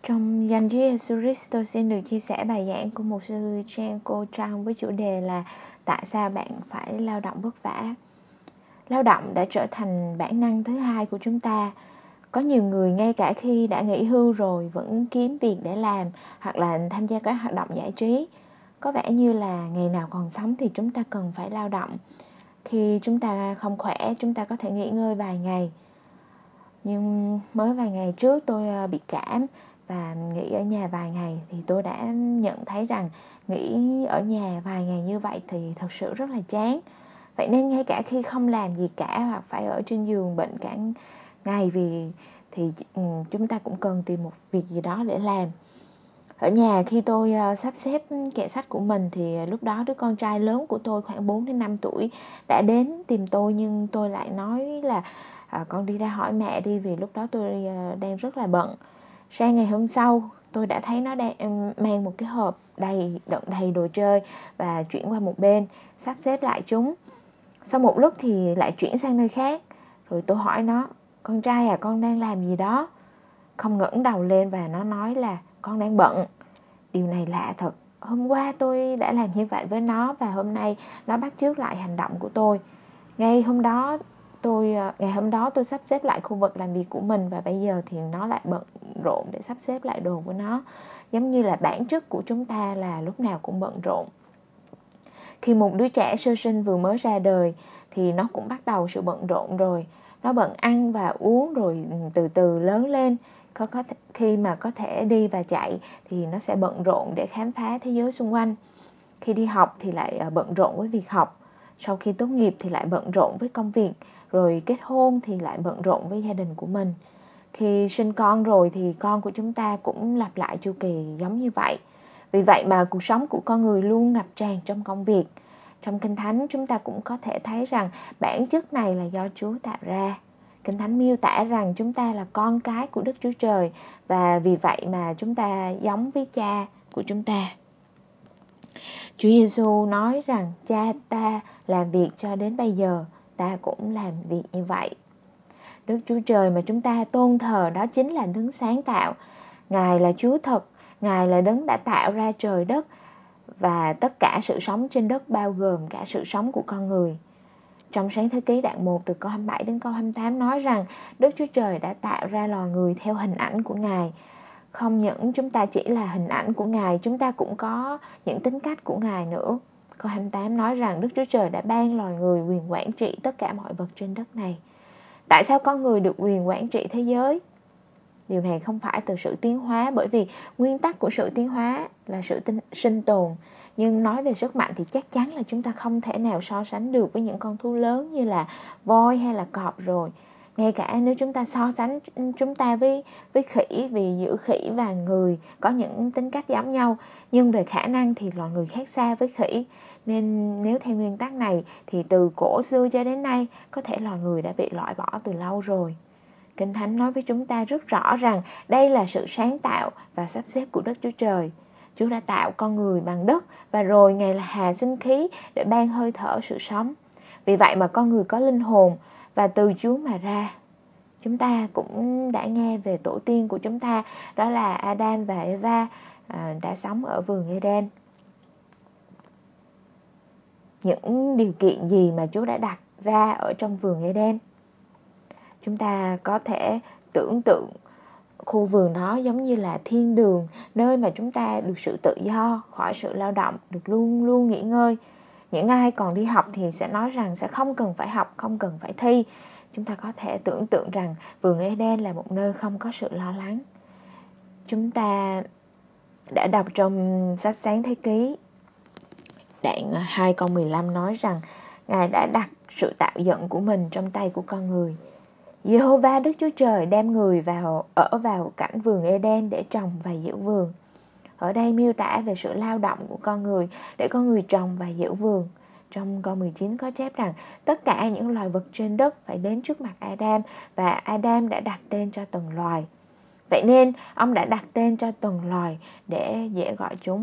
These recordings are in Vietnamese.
Trong danh Chúa Giêsu Christ, tôi xin được chia sẻ bài giảng của mục sư Trang Cô Trang với chủ đề là tại sao bạn phải lao động vất vả. Lao động đã trở thành bản năng thứ hai của chúng ta. Có nhiều người ngay cả khi đã nghỉ hưu rồi vẫn kiếm việc để làm hoặc là tham gia các hoạt động giải trí. Có vẻ như là ngày nào còn sống thì chúng ta cần phải lao động. Khi chúng ta không khỏe, chúng ta có thể nghỉ ngơi vài ngày. Nhưng mới vài ngày trước tôi bị cảm và nghỉ ở nhà vài ngày thì tôi đã nhận thấy rằng nghỉ ở nhà vài ngày như vậy thì thật sự rất là chán. Vậy nên ngay cả khi không làm gì cả hoặc phải ở trên giường bệnh cả ngày thì chúng ta cũng cần tìm một việc gì đó để làm. Ở nhà khi tôi sắp xếp kệ sách của mình thì lúc đó đứa con trai lớn của tôi khoảng 4 đến 5 tuổi đã đến tìm tôi, nhưng tôi lại nói là con đi ra hỏi mẹ đi, vì lúc đó tôi đang rất là bận. Sang ngày hôm sau tôi đã thấy nó đang mang một cái hộp đựng đầy đồ chơi và chuyển qua một bên, sắp xếp lại chúng. Sau một lúc thì lại chuyển sang nơi khác. Rồi tôi hỏi nó: con trai à, con đang làm gì đó? Không ngẩng đầu lên và nó nói là con đang bận. Điều này lạ thật. Hôm qua tôi đã làm như vậy với nó và hôm nay nó bắt chước lại hành động của tôi. Ngày hôm đó tôi sắp xếp lại khu vực làm việc của mình và bây giờ thì nó lại bận rộn để sắp xếp lại đồ của nó. Giống như là bản chất của chúng ta là lúc nào cũng bận rộn. Khi một đứa trẻ sơ sinh vừa mới ra đời thì nó cũng bắt đầu sự bận rộn rồi. Nó bận ăn và uống rồi từ từ lớn lên. Khi mà có thể đi và chạy thì nó sẽ bận rộn để khám phá thế giới xung quanh. Khi đi học thì lại bận rộn với việc học. Sau khi tốt nghiệp thì lại bận rộn với công việc. Rồi kết hôn thì lại bận rộn với gia đình của mình. Khi sinh con rồi thì con của chúng ta cũng lặp lại chu kỳ giống như vậy. Vì vậy mà cuộc sống của con người luôn ngập tràn trong công việc. Trong Kinh Thánh chúng ta cũng có thể thấy rằng bản chất này là do Chúa tạo ra. Kinh Thánh miêu tả rằng chúng ta là con cái của Đức Chúa Trời và vì vậy mà chúng ta giống với Cha của chúng ta. Chúa Giêsu nói rằng Cha ta làm việc cho đến bây giờ, ta cũng làm việc như vậy. Đức Chúa Trời mà chúng ta tôn thờ đó chính là đấng sáng tạo. Ngài là Chúa thật, Ngài là đấng đã tạo ra trời đất và tất cả sự sống trên đất, bao gồm cả sự sống của con người. Trong Sáng Thế Ký đoạn 1 từ câu 27 đến câu 28 nói rằng Đức Chúa Trời đã tạo ra loài người theo hình ảnh của Ngài. Không những chúng ta chỉ là hình ảnh của Ngài, chúng ta cũng có những tính cách của Ngài nữa. Câu 28 nói rằng Đức Chúa Trời đã ban loài người quyền quản trị tất cả mọi vật trên đất này. Tại sao con người được quyền quản trị thế giới? Điều này không phải từ sự tiến hóa, bởi vì nguyên tắc của sự tiến hóa là sự sinh tồn. Nhưng nói về sức mạnh thì chắc chắn là chúng ta không thể nào so sánh được với những con thú lớn như là voi hay là cọp rồi. Ngay cả nếu chúng ta so sánh chúng ta với khỉ, vì giữa khỉ và người có những tính cách giống nhau, nhưng về khả năng thì loài người khác xa với khỉ. Nên nếu theo nguyên tắc này thì từ cổ xưa cho đến nay có thể loài người đã bị loại bỏ từ lâu rồi. Kinh Thánh nói với chúng ta rất rõ rằng đây là sự sáng tạo và sắp xếp của Đức Chúa Trời. Chúa đã tạo con người bằng đất và rồi Ngài là hà sinh khí để ban hơi thở sự sống. Vì vậy mà con người có linh hồn và từ Chúa mà ra. Chúng ta cũng đã nghe về tổ tiên của chúng ta, đó là Adam và Eva đã sống ở vườn Eden. Những điều kiện gì mà Chúa đã đặt ra ở trong vườn Eden? Chúng ta có thể tưởng tượng khu vườn đó giống như là thiên đường, nơi mà chúng ta được sự tự do, khỏi sự lao động, được luôn luôn nghỉ ngơi. Những ai còn đi học thì sẽ nói rằng sẽ không cần phải học, không cần phải thi. Chúng ta có thể tưởng tượng rằng vườn Eden là một nơi không có sự lo lắng. Chúng ta đã đọc trong sách Sáng Thế Ký đoạn 2 câu 15 nói rằng Ngài đã đặt sự tạo dựng của mình trong tay của con người. Giê-hô-va Đức Chúa Trời đem người ở vào cảnh vườn Eden để trồng và giữ vườn. Ở đây miêu tả về sự lao động của con người để con người trồng và giữ vườn. Trong câu 19 có chép rằng tất cả những loài vật trên đất phải đến trước mặt Adam và Adam đã đặt tên cho từng loài. Vậy nên ông đã đặt tên cho từng loài để dễ gọi chúng.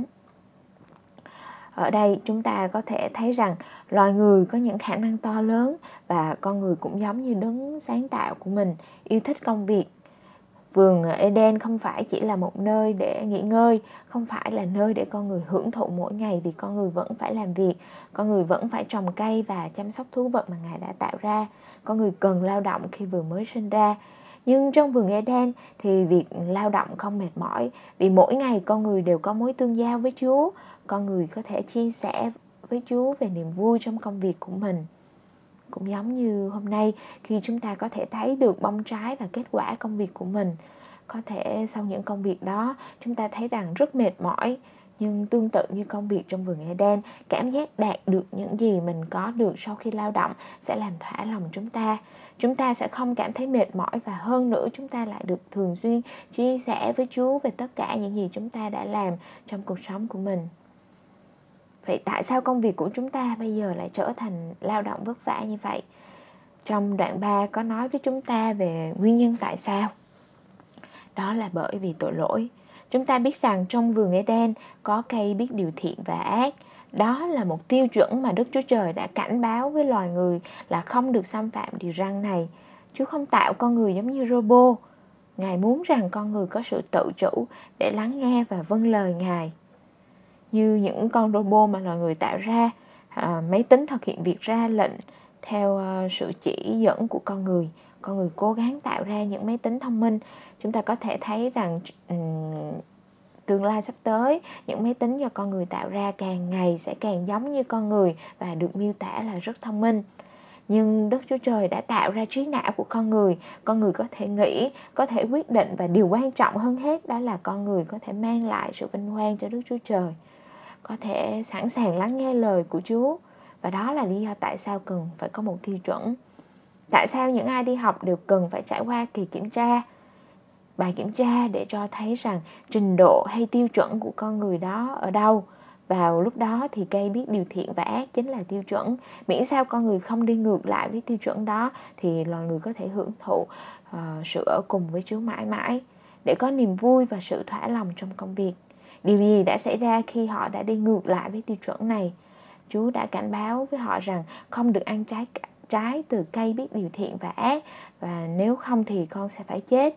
Ở đây chúng ta có thể thấy rằng loài người có những khả năng to lớn và con người cũng giống như đấng sáng tạo của mình, yêu thích công việc, Vườn Eden không phải chỉ là một nơi để nghỉ ngơi, không phải là nơi để con người hưởng thụ mỗi ngày, vì con người vẫn phải làm việc, con người vẫn phải trồng cây và chăm sóc thú vật mà Ngài đã tạo ra. Con người cần lao động khi vừa mới sinh ra. Nhưng trong vườn Eden thì việc lao động không mệt mỏi, vì mỗi ngày con người đều có mối tương giao với Chúa. Con người có thể chia sẻ với Chúa về niềm vui trong công việc của mình. Cũng giống như hôm nay, khi chúng ta có thể thấy được bông trái và kết quả công việc của mình. Có thể sau những công việc đó, chúng ta thấy rằng rất mệt mỏi. Nhưng tương tự như công việc trong vườn Eden, cảm giác đạt được những gì mình có được sau khi lao động sẽ làm thỏa lòng chúng ta. Chúng ta sẽ không cảm thấy mệt mỏi, và hơn nữa chúng ta lại được thường xuyên chia sẻ với Chúa về tất cả những gì chúng ta đã làm trong cuộc sống của mình. Vậy tại sao công việc của chúng ta bây giờ lại trở thành lao động vất vả như vậy? Trong đoạn 3 có nói với chúng ta về nguyên nhân tại sao. Đó là bởi vì tội lỗi. Chúng ta biết rằng trong vườn Eden có cây biết điều thiện và ác. Đó là một tiêu chuẩn mà Đức Chúa Trời đã cảnh báo với loài người là không được xâm phạm điều răn này. Chúa không tạo con người giống như robot. Ngài muốn rằng con người có sự tự chủ để lắng nghe và vâng lời Ngài. Như những con robot mà loài người tạo ra, máy tính thực hiện việc ra lệnh theo sự chỉ dẫn của con người. Con người cố gắng tạo ra những máy tính thông minh. Chúng ta có thể thấy rằng tương lai sắp tới, những máy tính do con người tạo ra càng ngày sẽ càng giống như con người và được miêu tả là rất thông minh. Nhưng Đức Chúa Trời đã tạo ra trí não của con người có thể nghĩ, có thể quyết định, và điều quan trọng hơn hết đó là con người có thể mang lại sự vinh quang cho Đức Chúa Trời, có thể sẵn sàng lắng nghe lời của Chúa. Và đó là lý do tại sao cần phải có một tiêu chuẩn. Tại sao những ai đi học đều cần phải trải qua kỳ kiểm tra, bài kiểm tra để cho thấy rằng trình độ hay tiêu chuẩn của con người đó ở đâu. Vào lúc đó thì cây biết điều thiện và ác chính là tiêu chuẩn. Miễn sao con người không đi ngược lại với tiêu chuẩn đó thì loài người có thể hưởng thụ sự ở cùng với Chúa mãi mãi, để có niềm vui và sự thỏa lòng trong công việc. Điều gì đã xảy ra khi họ đã đi ngược lại với tiêu chuẩn này? Chúa đã cảnh báo với họ rằng không được ăn trái từ cây biết điều thiện và ác, và nếu không thì con sẽ phải chết.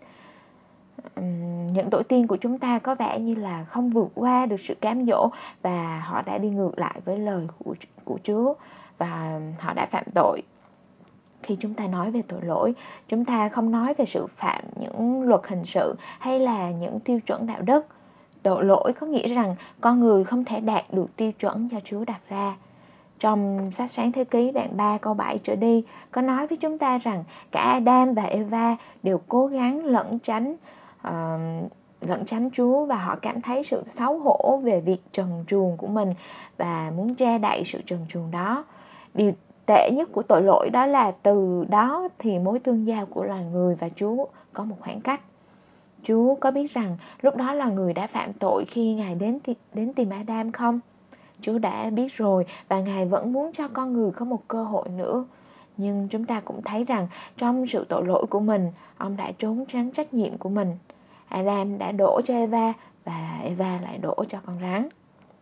Những tổ tiên của chúng ta có vẻ như là không vượt qua được sự cám dỗ, và họ đã đi ngược lại với lời của Chúa, và họ đã phạm tội. Khi chúng ta nói về tội lỗi, chúng ta không nói về sự phạm những luật hình sự hay là những tiêu chuẩn đạo đức. Tội lỗi có nghĩa rằng con người không thể đạt được tiêu chuẩn do Chúa đặt ra. Trong sách Sáng Thế Ký đoạn 3 câu 7 trở đi có nói với chúng ta rằng cả Adam và Eva đều cố gắng lẩn tránh Chúa, và họ cảm thấy sự xấu hổ về việc trần truồng của mình và muốn che đậy sự trần truồng đó. Điều tệ nhất của tội lỗi đó là từ đó thì mối tương giao của loài người và Chúa có một khoảng cách. Chúa có biết rằng lúc đó là người đã phạm tội khi Ngài đến tìm Adam không? Chúa đã biết rồi, và Ngài vẫn muốn cho con người có một cơ hội nữa. Nhưng chúng ta cũng thấy rằng trong sự tội lỗi của mình, ông đã trốn tránh trách nhiệm của mình. Adam đã đổ cho Eva, và Eva lại đổ cho con rắn.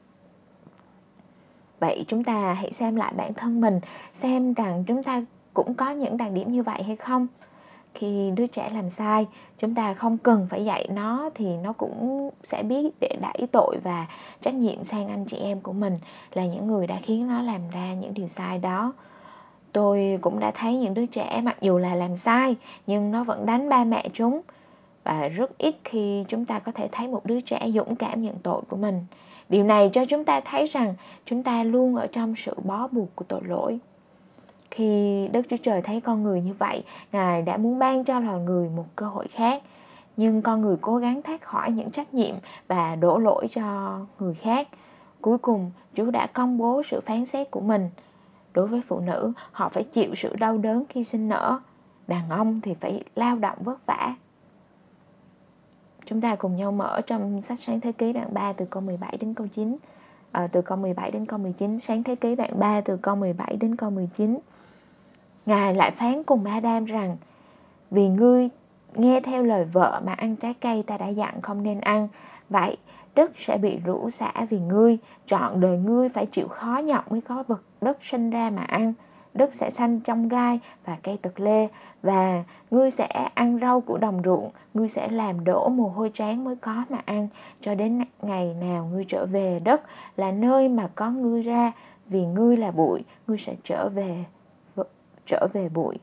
Vậy chúng ta hãy xem lại bản thân mình, xem rằng chúng ta cũng có những đặc điểm như vậy hay không. Khi đứa trẻ làm sai, chúng ta không cần phải dạy nó thì nó cũng sẽ biết để đẩy tội và trách nhiệm sang anh chị em của mình, là những người đã khiến nó làm ra những điều sai đó. Tôi cũng đã thấy những đứa trẻ mặc dù là làm sai nhưng nó vẫn đánh ba mẹ chúng. Và rất ít khi chúng ta có thể thấy một đứa trẻ dũng cảm nhận tội của mình. Điều này cho chúng ta thấy rằng chúng ta luôn ở trong sự bó buộc của tội lỗi. Khi Đức Chúa Trời thấy con người như vậy, Ngài đã muốn ban cho loài người một cơ hội khác. Nhưng con người cố gắng thoát khỏi những trách nhiệm và đổ lỗi cho người khác. Cuối cùng, Chúa đã công bố sự phán xét của mình. Đối với phụ nữ, họ phải chịu sự đau đớn khi sinh nở. Đàn ông thì phải lao động vất vả. Chúng ta cùng nhau mở trong sách Sáng Thế Ký đoạn 3 từ câu 17 đến câu 9. Từ câu 17 đến câu 19, Sáng Thế Ký đoạn 3 từ câu 17 đến câu 19. Ngài lại phán cùng Adam rằng: vì ngươi nghe theo lời vợ mà ăn trái cây ta đã dặn không nên ăn, vậy đất sẽ bị rũ xả vì ngươi, trọn đời ngươi phải chịu khó nhọc mới có vật đất sinh ra mà ăn. đất sẽ xanh trong gai và cây tật lê, và ngươi sẽ ăn rau của đồng ruộng, ngươi sẽ làm đổ mồ hôi trán mới có mà ăn, cho đến ngày nào ngươi trở về đất là nơi mà có ngươi ra, vì ngươi là bụi, ngươi sẽ trở về bụi.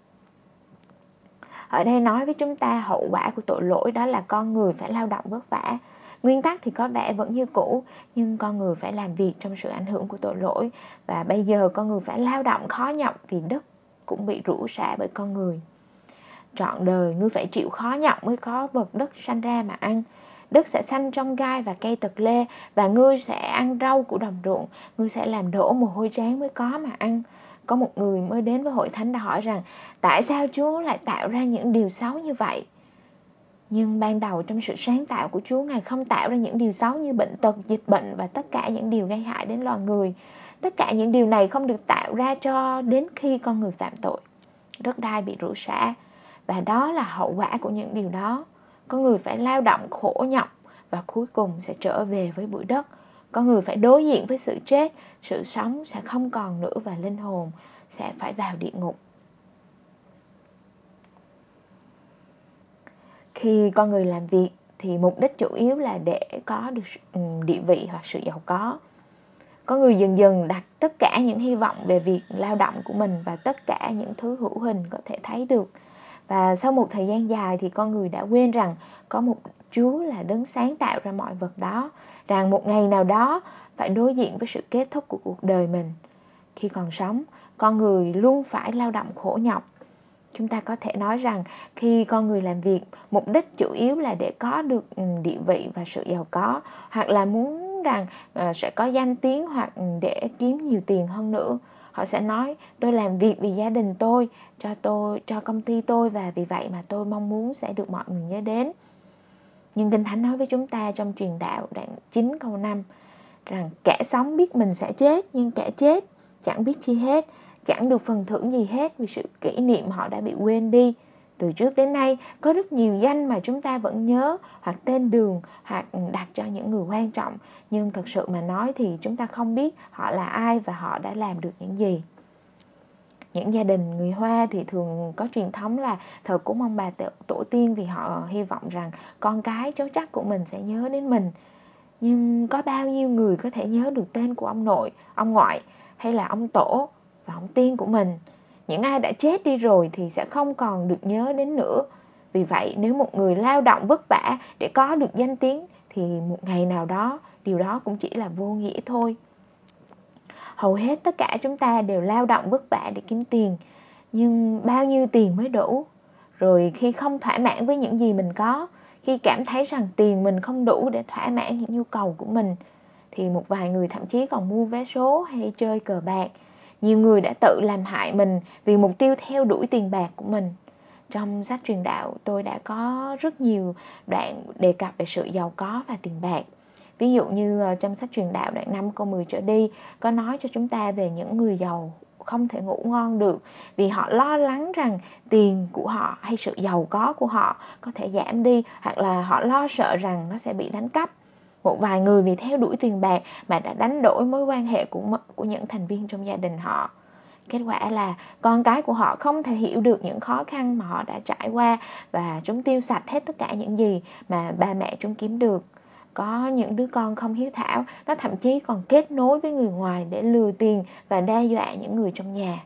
Ở đây nói với chúng ta hậu quả của tội lỗi đó là con người phải lao động vất vả. Nguyên tắc thì có vẻ vẫn như cũ, nhưng con người phải làm việc trong sự ảnh hưởng của tội lỗi. Và bây giờ con người phải lao động khó nhọc vì đất cũng bị rủa xả bởi con người. Trọn đời ngươi phải chịu khó nhọc mới có vật đất sanh ra mà ăn. Đất sẽ xanh trong gai và cây tật lê, và ngươi sẽ ăn rau của đồng ruộng, ngươi sẽ làm đổ mồ hôi trán mới có mà ăn. Có một người mới đến với hội thánh đã hỏi rằng tại sao Chúa lại tạo ra những điều xấu như vậy? Nhưng ban đầu trong sự sáng tạo của Chúa, Ngài không tạo ra những điều xấu như bệnh tật, dịch bệnh và tất cả những điều gây hại đến loài người. Tất cả những điều này không được tạo ra cho đến khi con người phạm tội, đất đai bị rủa xả. Và đó là hậu quả của những điều đó. Con người phải lao động khổ nhọc và cuối cùng sẽ trở về với bụi đất. Con người phải đối diện với sự chết, sự sống sẽ không còn nữa và linh hồn sẽ phải vào địa ngục. Khi con người làm việc thì mục đích chủ yếu là để có được địa vị hoặc sự giàu có. Có người dần dần đặt tất cả những hy vọng về việc lao động của mình và tất cả những thứ hữu hình có thể thấy được. Và sau một thời gian dài thì con người đã quên rằng có một Chúa là đấng sáng tạo ra mọi vật đó, rằng một ngày nào đó phải đối diện với sự kết thúc của cuộc đời mình. Khi còn sống, con người luôn phải lao động khổ nhọc. Chúng ta có thể nói rằng khi con người làm việc, mục đích chủ yếu là để có được địa vị và sự giàu có, hoặc là muốn rằng sẽ có danh tiếng, hoặc để kiếm nhiều tiền hơn nữa. Họ sẽ nói tôi làm việc vì gia đình tôi, cho công ty tôi, và vì vậy mà tôi mong muốn sẽ được mọi người nhớ đến. Nhưng Kinh Thánh nói với chúng ta trong Truyền Đạo đoạn 9 câu 5 rằng kẻ sống biết mình sẽ chết, nhưng kẻ chết chẳng biết chi hết, chẳng được phần thưởng gì hết vì sự kỷ niệm họ đã bị quên đi. Từ trước đến nay có rất nhiều danh mà chúng ta vẫn nhớ, hoặc tên đường, hoặc đặt cho những người quan trọng, nhưng thật sự mà nói thì chúng ta không biết họ là ai và họ đã làm được những gì. Những gia đình người Hoa thì thường có truyền thống là thờ cúng ông bà tổ tiên, vì họ hy vọng rằng con cái cháu chắc của mình sẽ nhớ đến mình. Nhưng có bao nhiêu người có thể nhớ được tên của ông nội, ông ngoại, hay là ông tổ và ông tiên của mình? Những ai đã chết đi rồi thì sẽ không còn được nhớ đến nữa. Vì vậy nếu một người lao động vất vả để có được danh tiếng thì một ngày nào đó điều đó cũng chỉ là vô nghĩa thôi. Hầu hết tất cả chúng ta đều lao động vất vả để kiếm tiền, nhưng bao nhiêu tiền mới đủ? Rồi khi không thỏa mãn với những gì mình có, khi cảm thấy rằng tiền mình không đủ để thỏa mãn những nhu cầu của mình, thì một vài người thậm chí còn mua vé số hay chơi cờ bạc. Nhiều người đã tự làm hại mình vì mục tiêu theo đuổi tiền bạc của mình. Trong sách Truyền Đạo, tôi đã có rất nhiều đoạn đề cập về sự giàu có và tiền bạc. Ví dụ như trong sách Truyền Đạo đoạn 5 câu 10 trở đi có nói cho chúng ta về những người giàu không thể ngủ ngon được vì họ lo lắng rằng tiền của họ hay sự giàu có của họ có thể giảm đi, hoặc là họ lo sợ rằng nó sẽ bị đánh cắp. Một vài người vì theo đuổi tiền bạc mà đã đánh đổi mối quan hệ của những thành viên trong gia đình họ. Kết quả là con cái của họ không thể hiểu được những khó khăn mà họ đã trải qua, và chúng tiêu sạch hết tất cả những gì mà ba mẹ chúng kiếm được. Có những đứa con không hiếu thảo, nó thậm chí còn kết nối với người ngoài để lừa tiền và đe dọa những người trong nhà.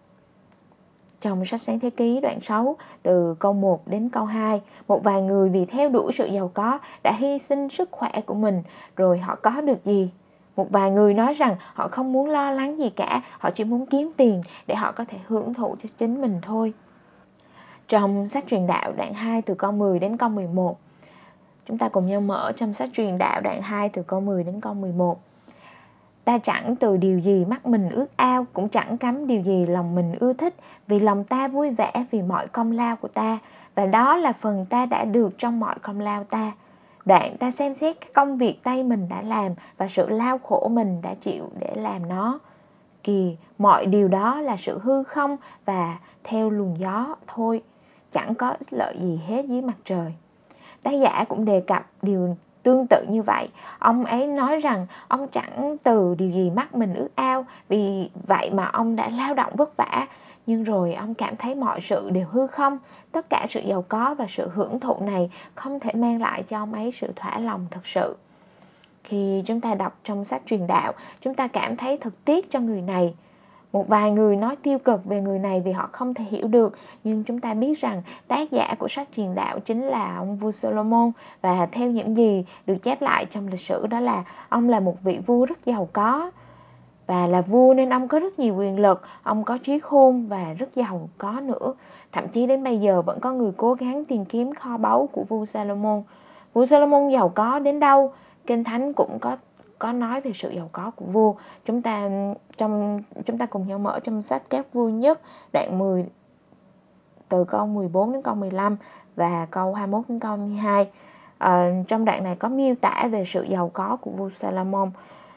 Trong sách Sáng Thế Ký đoạn 6 từ câu 1 đến câu 2, một vài người vì theo đuổi sự giàu có đã hy sinh sức khỏe của mình, rồi họ có được gì? Một vài người nói rằng họ không muốn lo lắng gì cả, họ chỉ muốn kiếm tiền để họ có thể hưởng thụ cho chính mình thôi. Trong sách Truyền Đạo đoạn 2 từ câu 10 đến câu 11, chúng ta cùng nhau mở trong sách Truyền Đạo đoạn 2 từ câu 10 đến câu 11. Ta chẳng từ điều gì mắt mình ước ao, cũng chẳng cấm điều gì lòng mình ưa thích, vì lòng ta vui vẻ vì mọi công lao của ta, và đó là phần ta đã được trong mọi công lao ta. Đoạn ta xem xét các công việc tay mình đã làm và sự lao khổ mình đã chịu để làm nó. Kìa, mọi điều đó là sự hư không và theo luồng gió thôi, chẳng có ích lợi gì hết dưới mặt trời. Tác giả cũng đề cập điều tương tự như vậy. Ông ấy nói rằng ông chẳng từ điều gì mắc mình ước ao, vì vậy mà ông đã lao động vất vả. Nhưng rồi ông cảm thấy mọi sự đều hư không. Tất cả sự giàu có và sự hưởng thụ này không thể mang lại cho ông ấy sự thỏa lòng thật sự. Khi chúng ta đọc trong sách truyền đạo, chúng ta cảm thấy thật tiếc cho người này. Một vài người nói tiêu cực về người này vì họ không thể hiểu được, nhưng chúng ta biết rằng tác giả của sách truyền đạo chính là ông vua Solomon, và theo những gì được chép lại trong lịch sử đó là ông là một vị vua rất giàu có. Và là vua nên ông có rất nhiều quyền lực, ông có trí khôn và rất giàu có nữa. Thậm chí đến bây giờ vẫn có người cố gắng tìm kiếm kho báu của vua Solomon. Vua Solomon giàu có đến đâu, Kinh Thánh cũng có nói về sự giàu có của vua. Chúng ta cùng nhau mở trong sách Các Vua Nhất đoạn 10 từ câu 14 đến câu 15 và câu 21 đến câu 22. Trong đoạn này có miêu tả về sự giàu có của vua Solomon.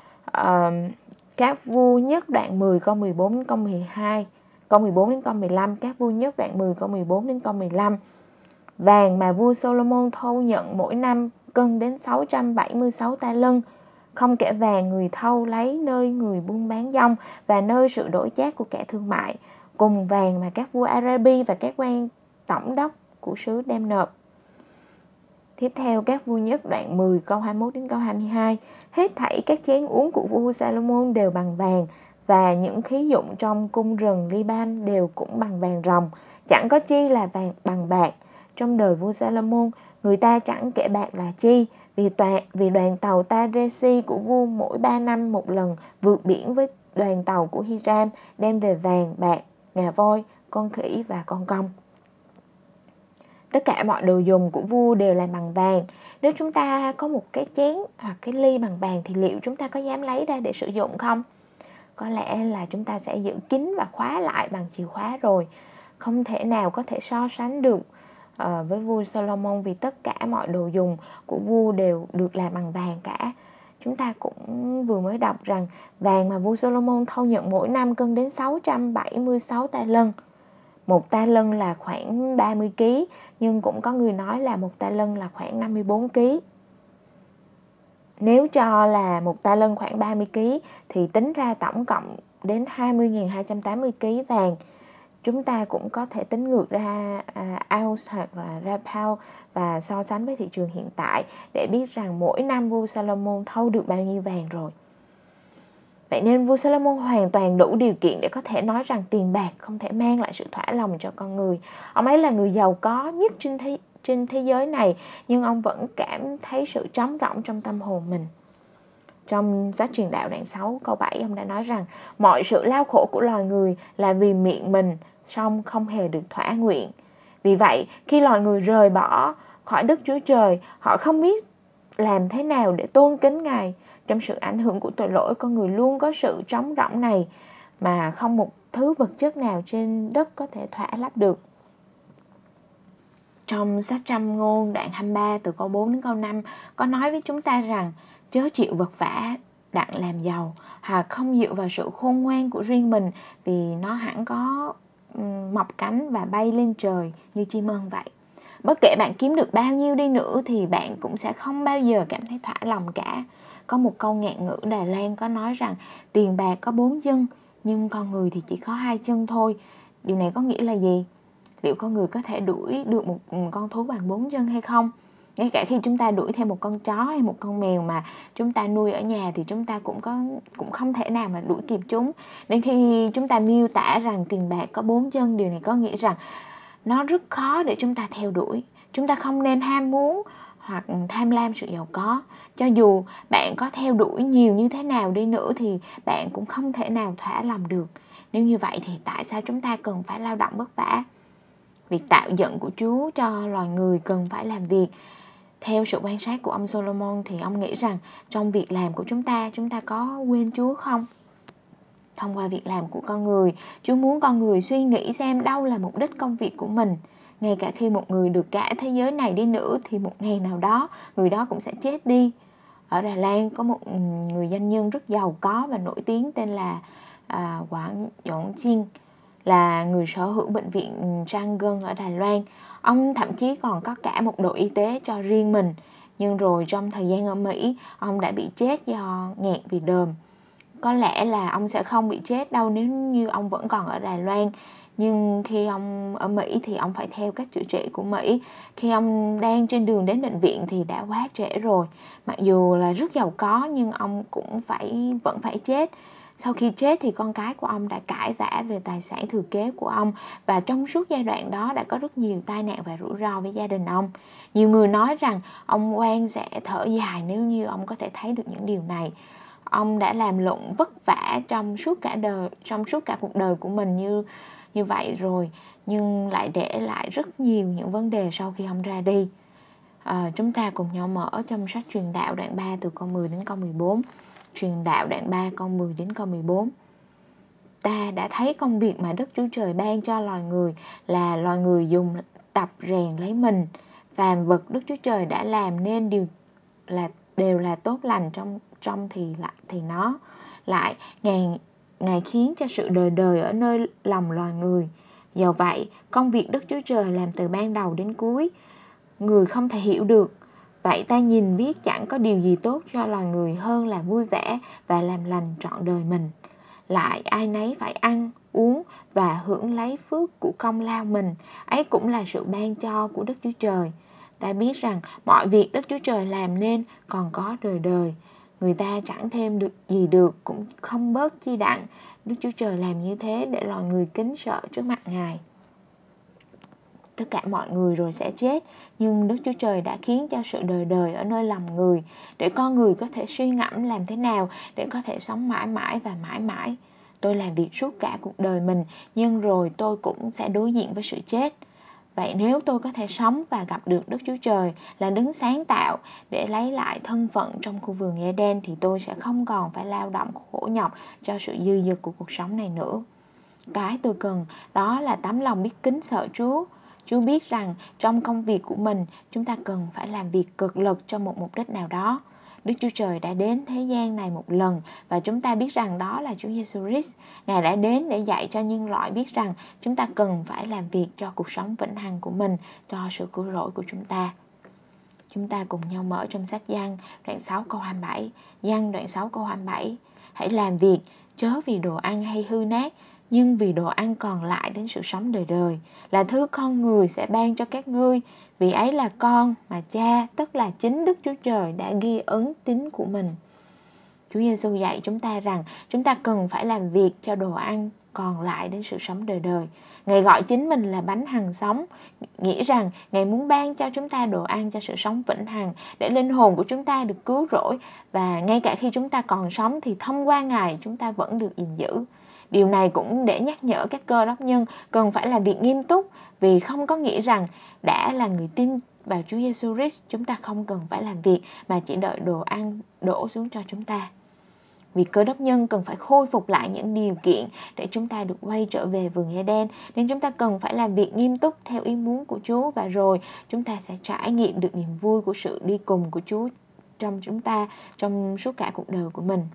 Các Vua Nhất đoạn 10 câu 14 đến câu 12, câu 14 đến câu 15. Các Vua Nhất đoạn 10 câu 14 đến câu 15. Vàng mà vua Solomon thâu nhận mỗi năm cân đến 676 ta lân, không kể vàng người thâu lấy nơi người buôn bán dong và nơi sự đổi chác của kẻ thương mại, cùng vàng mà các vua Arabi và các quan tổng đốc của xứ đem nộp. Tiếp theo Các Vua Nhất đoạn 10 câu 21 đến câu 22. Hết thảy các chén uống của vua Solomon đều bằng vàng, và những khí dụng trong cung rừng Liban đều cũng bằng vàng ròng, chẳng có chi là vàng bằng bạc. Trong đời vua Solomon, người ta chẳng kể bạc là chi, vì đoàn tàu Taresi của vua mỗi 3 năm một lần vượt biển với đoàn tàu của Hiram, đem về vàng, bạc, ngà voi, con khỉ và con công. Tất cả mọi đồ dùng của vua đều làm bằng vàng. Nếu chúng ta có một cái chén hoặc cái ly bằng vàng thì liệu chúng ta có dám lấy ra để sử dụng không? Có lẽ là chúng ta sẽ giữ kín và khóa lại bằng chìa khóa rồi. Không thể nào có thể so sánh được với vua Solomon, vì tất cả mọi đồ dùng của vua đều được làm bằng vàng cả. Chúng ta cũng vừa mới đọc rằng vàng mà vua Solomon thâu nhận mỗi năm cân đến 676 ta lân. Một ta lân là khoảng 30 kg, nhưng cũng có người nói là một ta lân là khoảng 54 kg. Nếu cho là một ta lân khoảng 30 kg thì tính ra tổng cộng đến 20.280 kg vàng. Chúng ta cũng có thể tính ngược ra ounce hoặc là ra pound và so sánh với thị trường hiện tại để biết rằng mỗi năm vua Solomon thâu được bao nhiêu vàng rồi. Vậy nên vua Solomon hoàn toàn đủ điều kiện để có thể nói rằng tiền bạc không thể mang lại sự thỏa lòng cho con người. Ông ấy là người giàu có nhất trên thế giới này, nhưng ông vẫn cảm thấy sự trống rỗng trong tâm hồn mình. Trong sách truyền đạo đoạn 6 câu 7, ông đã nói rằng mọi sự lao khổ của loài người là vì miệng mình, song không hề được thỏa nguyện. Vì vậy, khi loài người rời bỏ khỏi Đức Chúa Trời, họ không biết làm thế nào để tôn kính Ngài. Trong sự ảnh hưởng của tội lỗi, con người luôn có sự trống rỗng này mà không một thứ vật chất nào trên đất có thể thỏa lấp được. Trong sách Châm Ngôn đoạn 23 từ câu 4 đến câu 5 có nói với chúng ta rằng chớ chịu vật vã đặng làm giàu, hoặc không dựa vào sự khôn ngoan của riêng mình, vì nó hẳn có mọc cánh và bay lên trời như chim ưng vậy. Bất kể bạn kiếm được bao nhiêu đi nữa thì bạn cũng sẽ không bao giờ cảm thấy thỏa lòng cả. Có một câu ngạn ngữ Đài Loan có nói rằng tiền bạc có 4 chân, nhưng con người thì chỉ có 2 chân thôi. Điều này có nghĩa là gì? Liệu con người có thể đuổi được một con thú bằng 4 chân hay không? Ngay cả khi chúng ta đuổi theo một con chó hay một con mèo mà chúng ta nuôi ở nhà thì chúng ta cũng không thể nào mà đuổi kịp chúng. Đến khi chúng ta miêu tả rằng tiền bạc có 4 chân, điều này có nghĩa rằng nó rất khó để chúng ta theo đuổi. Chúng ta không nên ham muốn hoặc tham lam sự giàu có. Cho dù bạn có theo đuổi nhiều như thế nào đi nữa thì bạn cũng không thể nào thỏa lòng được. Nếu như vậy thì tại sao chúng ta cần phải lao động vất vả? Việc tạo dựng của Chúa cho loài người cần phải làm việc. Theo sự quan sát của ông Solomon thì ông nghĩ rằng trong việc làm của chúng ta có quên Chúa không? Thông qua việc làm của con người, Chúa muốn con người suy nghĩ xem đâu là mục đích công việc của mình. Ngay cả khi một người được cả thế giới này đi nữa thì một ngày nào đó người đó cũng sẽ chết đi. Ở Đài Loan có một người doanh nhân rất giàu có và nổi tiếng tên là Quảng Dũng Chiên, là người sở hữu bệnh viện Trang Gân ở Đài Loan. Ông thậm chí còn có cả một đội y tế cho riêng mình. Nhưng rồi trong thời gian ở Mỹ, ông đã bị chết do nghẹt vì đờm. Có lẽ là ông sẽ không bị chết đâu nếu như ông vẫn còn ở Đài Loan. Nhưng khi ông ở Mỹ thì ông phải theo cách chữa trị của Mỹ. Khi ông đang trên đường đến bệnh viện thì đã quá trễ rồi. Mặc dù là rất giàu có nhưng ông cũng vẫn phải chết. Sau khi chết thì con cái của ông đã cãi vã về tài sản thừa kế của ông. Và trong suốt giai đoạn đó đã có rất nhiều tai nạn và rủi ro với gia đình ông. Nhiều người nói rằng ông Quang sẽ thở dài nếu như ông có thể thấy được những điều này. Ông đã làm lụng vất vả trong suốt cả cuộc đời của mình như vậy rồi, nhưng lại để lại rất nhiều những vấn đề sau khi ông ra đi. Chúng ta cùng nhau mở trong sách Truyền đạo đoạn 3 từ câu 10 đến câu 14. Truyền đạo đoạn 3 câu 10 đến câu 14. Ta đã thấy công việc mà Đức Chúa Trời ban cho loài người là loài người dùng tập rèn lấy mình. Phàm vật Đức Chúa Trời đã làm nên đều là tốt lành trong thì nó lại Ngài khiến cho sự đời đời ở nơi lòng loài người. Do vậy, công việc Đức Chúa Trời làm từ ban đầu đến cuối, người không thể hiểu được. Vậy ta nhìn biết chẳng có điều gì tốt cho loài người hơn là vui vẻ và làm lành trọn đời mình. Lại ai nấy phải ăn, uống và hưởng lấy phước của công lao mình. Ấy cũng là sự ban cho của Đức Chúa Trời. Ta biết rằng mọi việc Đức Chúa Trời làm nên còn có đời đời. Người ta chẳng thêm được gì được, cũng không bớt chi đặng. Đức Chúa Trời làm như thế để loài người kính sợ trước mặt Ngài. Tất cả mọi người rồi sẽ chết, nhưng Đức Chúa Trời đã khiến cho sự đời đời ở nơi lòng người, để con người có thể suy ngẫm làm thế nào để có thể sống mãi mãi và mãi mãi. Tôi làm việc suốt cả cuộc đời mình, nhưng rồi tôi cũng sẽ đối diện với sự chết. Vậy nếu tôi có thể sống và gặp được Đức Chúa Trời là đấng sáng tạo để lấy lại thân phận trong khu vườn Eden, thì tôi sẽ không còn phải lao động khổ nhọc cho sự dư dật của cuộc sống này nữa. Cái tôi cần đó là tấm lòng biết kính sợ Chúa. Chúa biết rằng trong công việc của mình, chúng ta cần phải làm việc cực lực cho một mục đích nào đó. Đức Chúa Trời đã đến thế gian này một lần, và chúng ta biết rằng đó là Chúa Giêsu Christ. Ngài đã đến để dạy cho nhân loại biết rằng chúng ta cần phải làm việc cho cuộc sống vĩnh hằng của mình, cho sự cứu rỗi của chúng ta. Chúng ta cùng nhau mở trong sách Giăng đoạn 6 câu 27. Giăng đoạn 6 câu 27. Hãy làm việc chớ vì đồ ăn hay hư nát, nhưng vì đồ ăn còn lại đến sự sống đời đời, là thứ con người sẽ ban cho các ngươi. Vì ấy là con mà Cha, tức là chính Đức Chúa Trời, đã ghi ấn tín của mình. Chúa Giêsu dạy chúng ta rằng chúng ta cần phải làm việc cho đồ ăn còn lại đến sự sống đời đời. Ngài gọi chính mình là bánh hằng sống, nghĩa rằng Ngài muốn ban cho chúng ta đồ ăn cho sự sống vĩnh hằng, để linh hồn của chúng ta được cứu rỗi, và ngay cả khi chúng ta còn sống thì thông qua Ngài chúng ta vẫn được gìn giữ. Điều này cũng để nhắc nhở các Cơ Đốc nhân cần phải làm việc nghiêm túc, vì không có nghĩa rằng đã là người tin vào Chúa Giêsu Christ chúng ta không cần phải làm việc, mà chỉ đợi đồ ăn đổ xuống cho chúng ta. Vì Cơ Đốc nhân cần phải khôi phục lại những điều kiện để chúng ta được quay trở về vườn Eden, nên chúng ta cần phải làm việc nghiêm túc theo ý muốn của Chúa, và rồi chúng ta sẽ trải nghiệm được niềm vui của sự đi cùng của Chúa trong chúng ta trong suốt cả cuộc đời của mình.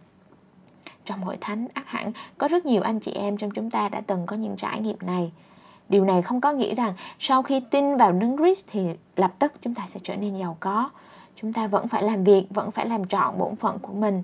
Trong hội thánh ắt hẳn có rất nhiều anh chị em trong chúng ta đã từng có những trải nghiệm này. Điều này không có nghĩa rằng sau khi tin vào Đấng Christ thì lập tức chúng ta sẽ trở nên giàu có. Chúng ta vẫn phải làm việc, vẫn phải làm trọn bổn phận của mình.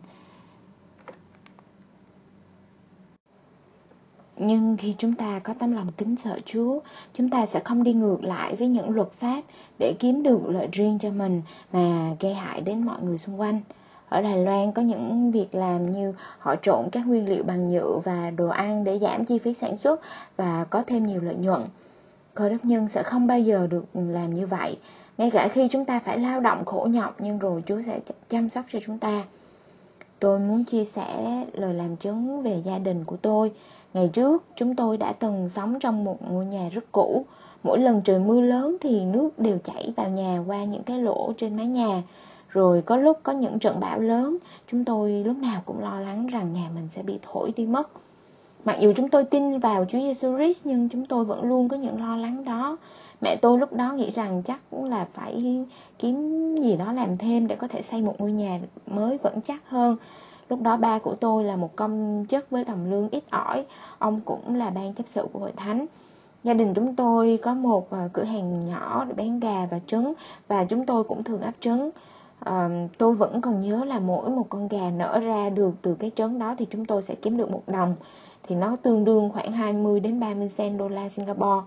Nhưng khi chúng ta có tấm lòng kính sợ Chúa, chúng ta sẽ không đi ngược lại với những luật pháp để kiếm được lợi riêng cho mình mà gây hại đến mọi người xung quanh. Ở Đài Loan có những việc làm như họ trộn các nguyên liệu bằng nhựa và đồ ăn để giảm chi phí sản xuất và có thêm nhiều lợi nhuận. Cơ đốc nhân sẽ không bao giờ được làm như vậy. Ngay cả khi chúng ta phải lao động khổ nhọc, nhưng rồi Chúa sẽ chăm sóc cho chúng ta. Tôi muốn chia sẻ lời làm chứng về gia đình của tôi. Ngày trước, chúng tôi đã từng sống trong một ngôi nhà rất cũ. Mỗi lần trời mưa lớn thì nước đều chảy vào nhà qua những cái lỗ trên mái nhà. Rồi có lúc có những trận bão lớn, chúng tôi lúc nào cũng lo lắng rằng nhà mình sẽ bị thổi đi mất. Mặc dù chúng tôi tin vào Chúa Giêsu Christ, nhưng chúng tôi vẫn luôn có những lo lắng đó. Mẹ tôi lúc đó nghĩ rằng chắc cũng là phải kiếm gì đó làm thêm để có thể xây một ngôi nhà mới vững chắc hơn. Lúc đó ba của tôi là một công chức với đồng lương ít ỏi. Ông cũng là ban chấp sự của hội thánh. Gia đình chúng tôi có một cửa hàng nhỏ để bán gà và trứng, và chúng tôi cũng thường ấp trứng. Tôi vẫn còn nhớ là mỗi một con gà nở ra được từ cái trứng đó thì chúng tôi sẽ kiếm được 1 đồng, thì nó tương đương khoảng 20 đến 30 cent đô la Singapore.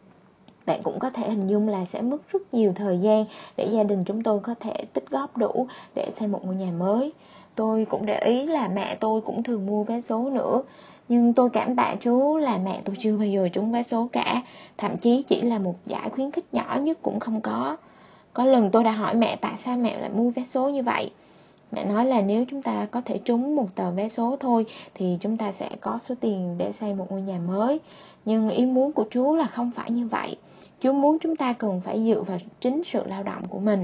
Bạn cũng có thể hình dung là sẽ mất rất nhiều thời gian để gia đình chúng tôi có thể tích góp đủ để xây một ngôi nhà mới. Tôi cũng để ý là mẹ tôi cũng thường mua vé số nữa, nhưng tôi cảm tạ Chúa là mẹ tôi chưa bao giờ trúng vé số cả, thậm chí chỉ là một giải khuyến khích nhỏ nhất cũng không có. Có lần tôi đã hỏi mẹ tại sao mẹ lại mua vé số như vậy. Mẹ nói là nếu chúng ta có thể trúng một tờ vé số thôi thì chúng ta sẽ có số tiền để xây một ngôi nhà mới. Nhưng ý muốn của Chúa là không phải như vậy. Chúa muốn chúng ta cần phải dựa vào chính sự lao động của mình.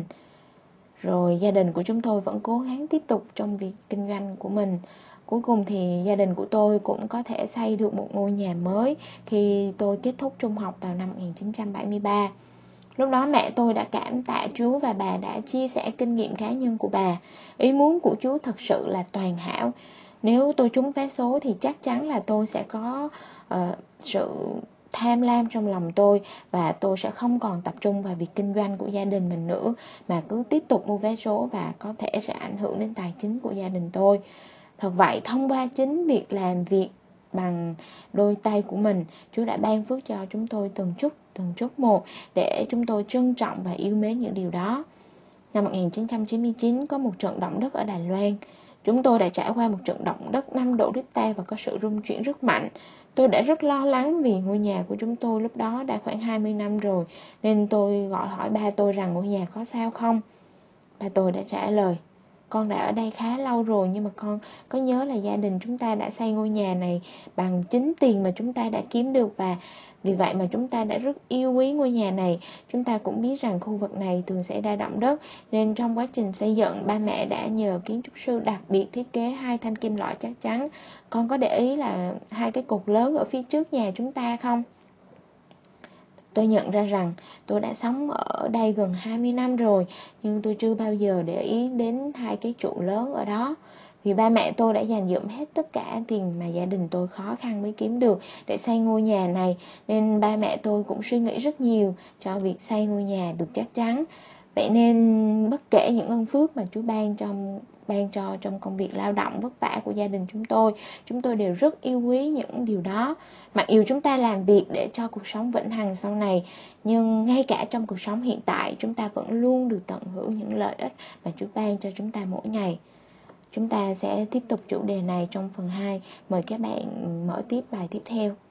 Rồi gia đình của chúng tôi vẫn cố gắng tiếp tục trong việc kinh doanh của mình. Cuối cùng thì gia đình của tôi cũng có thể xây được một ngôi nhà mới khi tôi kết thúc trung học vào năm 1973. Lúc đó mẹ tôi đã cảm tạ Chúa và bà đã chia sẻ kinh nghiệm cá nhân của bà. Ý muốn của Chúa thật sự là toàn hảo. Nếu tôi trúng vé số thì chắc chắn là tôi sẽ có sự tham lam trong lòng tôi, và tôi sẽ không còn tập trung vào việc kinh doanh của gia đình mình nữa, mà cứ tiếp tục mua vé số và có thể sẽ ảnh hưởng đến tài chính của gia đình tôi. Thật vậy, thông qua chính việc làm việc bằng đôi tay của mình, Chúa đã ban phước cho chúng tôi từng chút một để chúng tôi trân trọng và yêu mến những điều đó. Năm 1999 có một trận động đất ở Đài Loan. Chúng tôi đã trải qua một trận động đất 5 độ Richter và có sự rung chuyển rất mạnh. Tôi đã rất lo lắng vì ngôi nhà của chúng tôi lúc đó đã khoảng 20 năm rồi, nên tôi gọi hỏi ba tôi rằng ngôi nhà có sao không. Ba tôi đã trả lời: con đã ở đây khá lâu rồi, nhưng mà con có nhớ là gia đình chúng ta đã xây ngôi nhà này bằng chính tiền mà chúng ta đã kiếm được, và vì vậy mà chúng ta đã rất yêu quý ngôi nhà này. Chúng ta cũng biết rằng khu vực này thường xảy ra động đất, nên trong quá trình xây dựng, ba mẹ đã nhờ kiến trúc sư đặc biệt thiết kế 2 thanh kim loại chắc chắn. Con có để ý là 2 cái cột lớn ở phía trước nhà chúng ta không? Tôi nhận ra rằng tôi đã sống ở đây gần 20 năm rồi, nhưng tôi chưa bao giờ để ý đến 2 cái trụ lớn ở đó. Vì ba mẹ tôi đã dành dụm hết tất cả tiền mà gia đình tôi khó khăn mới kiếm được để xây ngôi nhà này, nên ba mẹ tôi cũng suy nghĩ rất nhiều cho việc xây ngôi nhà được chắc chắn. Vậy nên bất kể những ơn phước mà Chúa ban cho trong công việc lao động vất vả của gia đình chúng tôi đều rất yêu quý những điều đó. Mặc dù chúng ta làm việc để cho cuộc sống vĩnh hằng sau này, nhưng ngay cả trong cuộc sống hiện tại, chúng ta vẫn luôn được tận hưởng những lợi ích mà Chúa ban cho chúng ta mỗi ngày. Chúng ta sẽ tiếp tục chủ đề này trong phần 2. Mời các bạn mở tiếp bài tiếp theo.